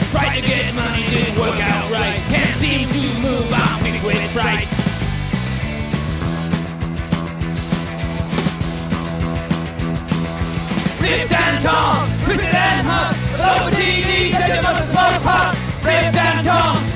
Tried to get money, didn't work out right. Can't seem to move, I'm mixed with pride. Ripped and torn, twisted and hot. Low TG, set him on the smoke pot. Ripped and torn.